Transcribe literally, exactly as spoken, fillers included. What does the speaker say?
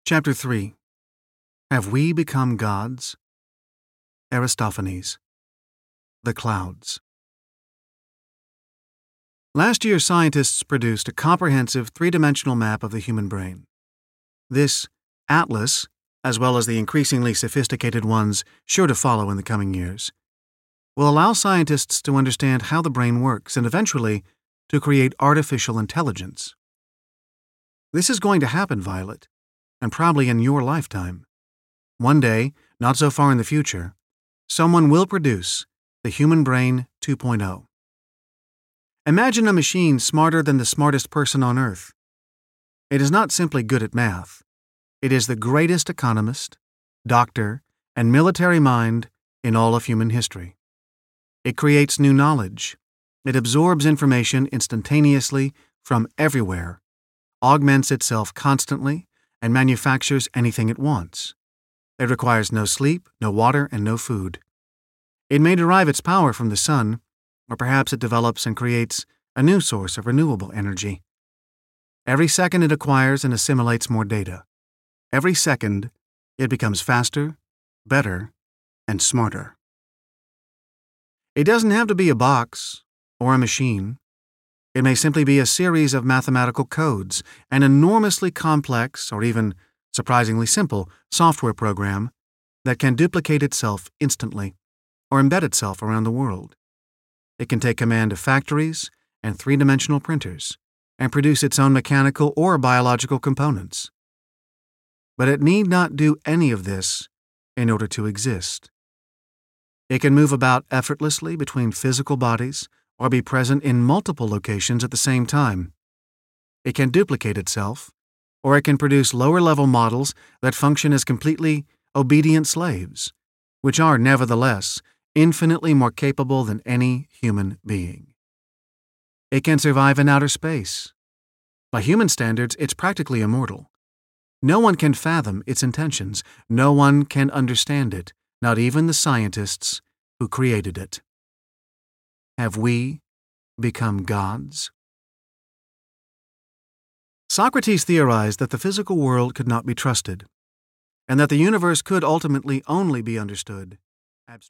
Chapter three. Have we become gods? Aristophanes. The Clouds. Last year, scientists produced a comprehensive three-dimensional map of the human brain. This atlas, as well as the increasingly sophisticated ones sure to follow in the coming years, will allow scientists to understand how the brain works and eventually to create artificial intelligence. This is going to happen, Violet, and probably in your lifetime. One day, not so far in the future, someone will produce the human brain two point oh. Imagine a machine smarter than the smartest person on Earth. It is not simply good at math. It is the greatest economist, doctor, and military mind in all of human history. It creates new knowledge. It absorbs information instantaneously from everywhere, augments itself constantly, and manufactures anything it wants. It requires no sleep, no water, and no food. It may derive its power from the sun, or perhaps it develops and creates a new source of renewable energy. Every second it acquires and assimilates more data. Every second it becomes faster, better, and smarter. It doesn't have to be a box or a machine. It may simply be a series of mathematical codes, an enormously complex or even surprisingly simple software program that can duplicate itself instantly or embed itself around the world. It can take command of factories and three-dimensional printers and produce its own mechanical or biological components. But it need not do any of this in order to exist. It can move about effortlessly between physical bodies or be present in multiple locations at the same time. It can duplicate itself, or it can produce lower-level models that function as completely obedient slaves, which are, nevertheless, infinitely more capable than any human being. It can survive in outer space. By human standards, it's practically immortal. No one can fathom its intentions. No one can understand it, not even the scientists who created it. Have we become gods? Socrates theorized that the physical world could not be trusted, and that the universe could ultimately only be understood abstractly.